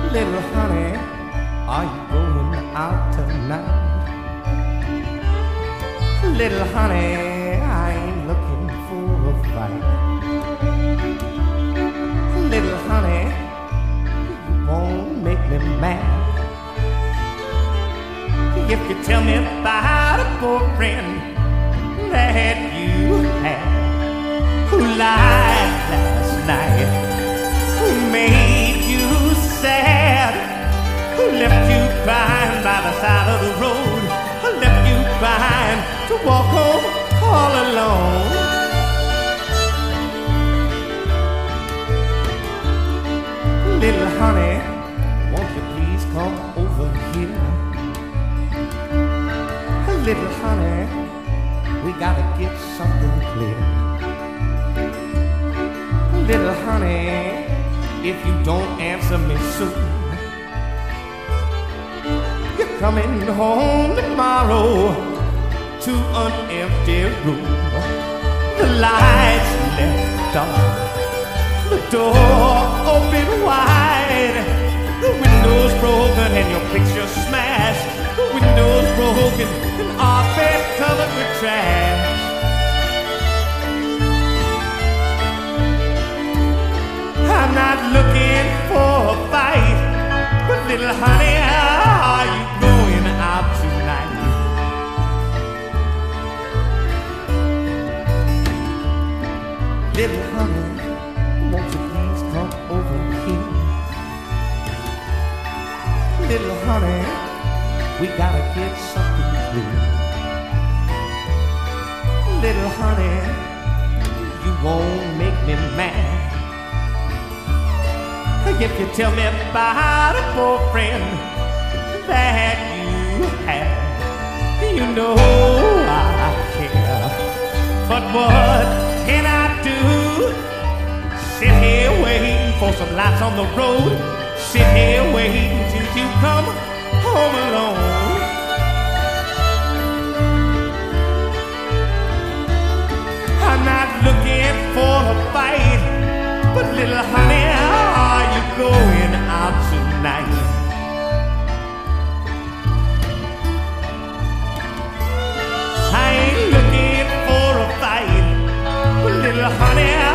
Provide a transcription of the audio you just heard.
Little honey, are you going out tonight? Little honey, I ain't looking for a fight. Little honey, you won't make me mad if you tell me about a boyfriend that you had, who lied last night, who made you sad, who left you crying by the side of the road, who left you crying to walk home all alone. Little honey, won't you please come over here? Little honey, we gotta get something clear. Little honey, if you don't answer me soon, you're coming home tomorrow to an empty room. The lights left dark, the door open wide, the windows broken and your picture smashed, the windows broken and our bed covered with trash. I'm not looking for a fight, but little honey, are you going out tonight? Little honey, won't you please come over here? Little honey, we gotta get something clear. Little honey, you won't make me mad if you tell me about a boyfriend that you had. You know I care, but what can I do? Sit here waiting for some lights on the road, sit here waiting till you come home alone. I'm not looking for a fight, but little honey, are you going out tonight? I ain't looking for a fight, but little honey,